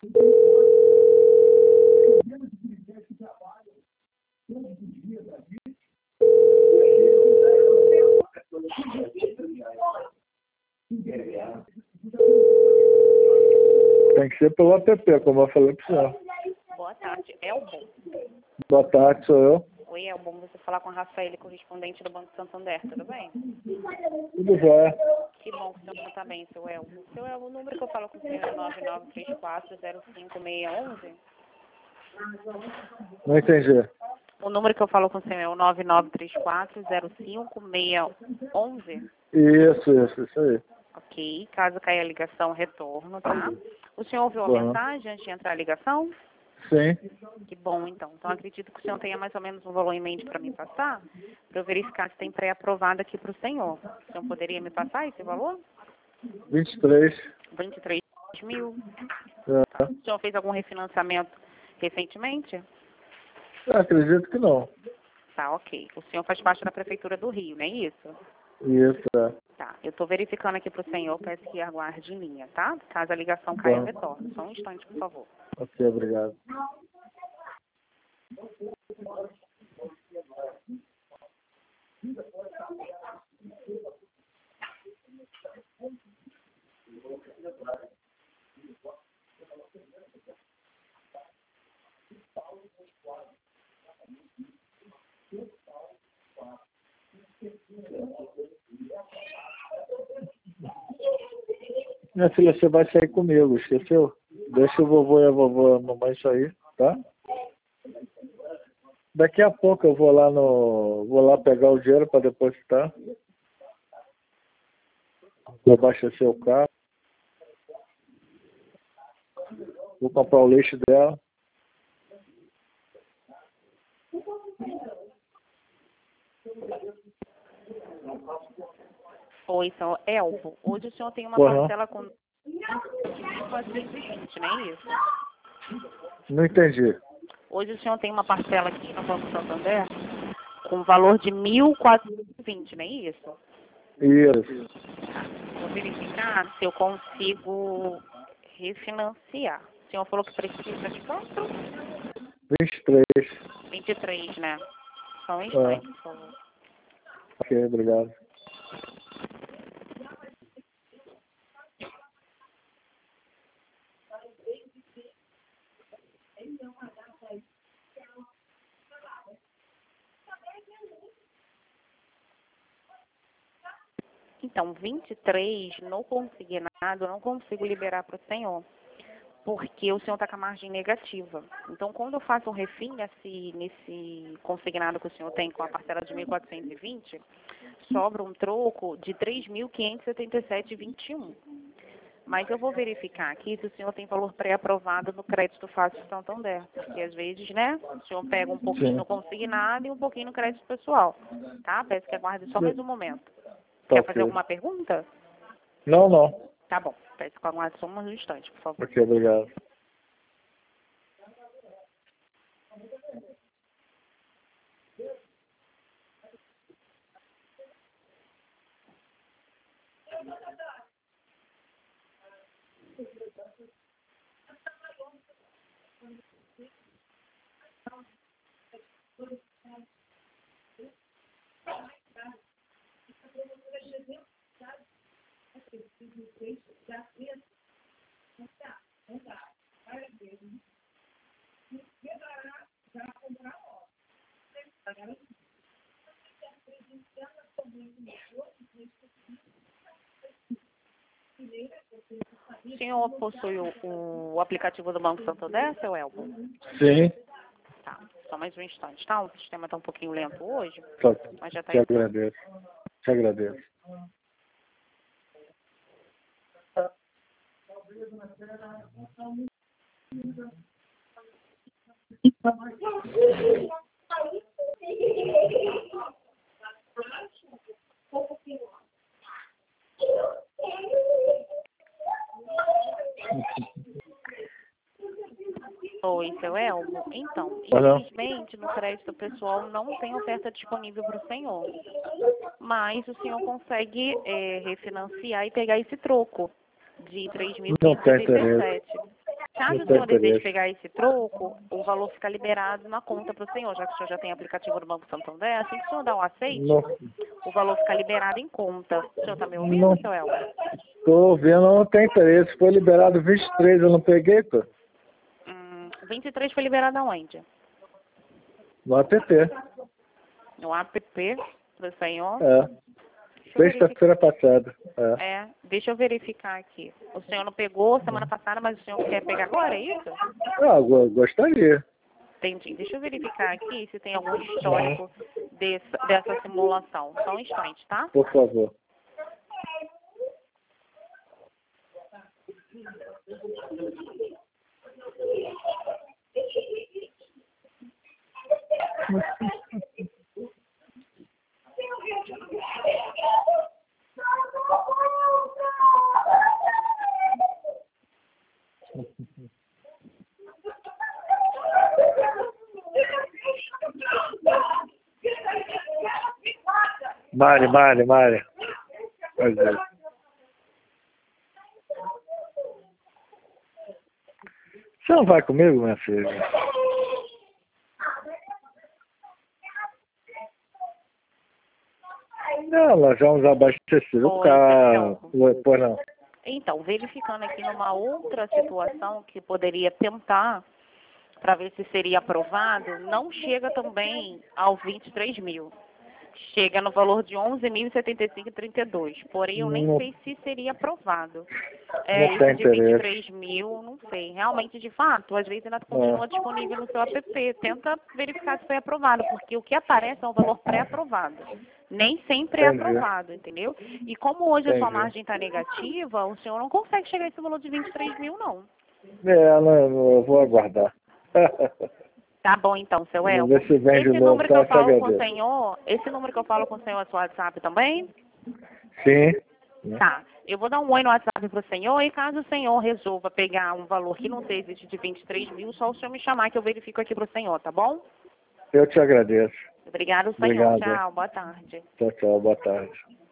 Tem que ser pelo app, como eu falei para o senhor. Boa tarde, Elbon. Boa tarde, sou eu. Oi, Elbon, você falar com a Rafael, correspondente do Banco Santander, tudo bem? Tudo jóia. Que bom que o senhor está bem, seu Elbon. Seu Elbon, o número que eu falo com o senhor é 9934056611? Não entendi. O número que eu falo com o senhor é o 9934056611? Isso aí. Ok, caso caia a ligação, retorno, tá? O senhor ouviu a mensagem antes de entrar a ligação? Sim. Que bom, então. Então, acredito que o senhor tenha mais ou menos um valor em mente para me passar, para eu verificar se tem pré-aprovado aqui para o senhor. O senhor poderia me passar esse valor? 23. 23 mil. É. O senhor fez algum refinanciamento recentemente? Eu acredito que não. Tá, ok. O senhor faz parte da Prefeitura do Rio, não é isso? Isso, é. Tá, eu estou verificando aqui para o senhor, peço que aguarde em linha, tá? Caso a ligação caia, eu retorno. Só um instante, por favor. Ok, obrigado. Minha filha, você vai sair comigo, esqueceu? Deixa o vovô e a vovó, a mamãe sair, tá? Daqui a pouco eu vou lá pegar o dinheiro para depositar. Vou abastecer o carro. Vou comprar o leite dela. Oi, senhor Elvo. Hoje o senhor tem uma parcela com 420, não é isso? Não entendi. Hoje o senhor tem uma parcela aqui no Banco Santander com valor de 1.420, não é isso? Isso. Vou verificar se eu consigo refinanciar. O senhor falou que precisa de quanto? 23. 23, né? Só um instante, por favor. Ok, obrigado. Então, 23 no consignado, eu não consigo liberar para o senhor, porque o senhor está com a margem negativa. Então, quando eu faço um refim nesse consignado que o senhor tem com a parcela de 1.420, sobra um troco de 3.577,21. Mas eu vou verificar aqui se o senhor tem valor pré-aprovado no crédito fácil Santander, porque às vezes, né, o senhor pega um pouquinho no consignado e um pouquinho no crédito pessoal, tá? Peço que aguarde só mais um momento. Quer fazer alguma pergunta? Não. Tá bom. Peço que aguarde só um instante, por favor. Ok, obrigado. O senhor possui o aplicativo do Banco Santander, seu Elbo? Sim. Tá. Só mais um instante, tá? O sistema está um pouquinho lento hoje, Tá. mas já está Te agradeço. Te agradeço. Oi, seu Elmo. Então, infelizmente, no crédito pessoal não tem oferta disponível para o senhor. Mas o senhor consegue refinanciar e pegar esse troco de 3.577. caso Não o tem senhor deseje interesse. pegar esse troco, o valor fica liberado na conta para o senhor, já que o senhor já tem aplicativo do Banco Santander. Assim que o senhor dá um aceite, Não, o valor fica liberado em conta. O senhor está me ouvindo, não seu Elber? tô ouvindo, não tem interesse. Foi liberado 23, eu não peguei, pô. 23 foi liberado aonde? No app. No app do senhor? É. Deixa eu verificar. Sexta-feira passada. É. Deixa eu verificar aqui. O senhor não pegou semana passada, mas o senhor quer pegar agora, é isso? Ah, gostaria. Entendi. Deixa eu verificar aqui se tem algum histórico dessa simulação. Só um instante, tá? Por favor. Mari. Pois é. Você não vai comigo, minha filha? Não, nós vamos abastecer o Oi, carro. Pois não. Então, verificando aqui numa outra situação que poderia tentar para ver se seria aprovado, não chega também aos 23 mil. Chega no valor de 11.075,32. Porém, eu nem Não, sei se seria aprovado. não tem Esse de interesse. 23 mil, não sei. Realmente, de fato, às vezes ainda continua disponível no seu app. Tenta verificar se foi aprovado, porque o que aparece é um valor pré-aprovado. Nem sempre é Entendi. aprovado, entendeu? E como hoje a sua Entendi. margem está negativa, o senhor não consegue chegar a esse valor de 23 mil, não. Não, eu vou aguardar. Tá bom, então, seu Vamos Elmo. ver se vem de Esse novo, número que tá? eu falo com o agradeço. senhor, é seu WhatsApp também? Sim. Tá. Eu vou dar um oi no WhatsApp pro senhor e caso o senhor resolva pegar um valor que não seja de 23 mil, só o senhor me chamar que eu verifico aqui pro senhor, tá bom? Eu te agradeço. Obrigado, senhor. Obrigado. Tchau, boa tarde. Tchau, boa tarde.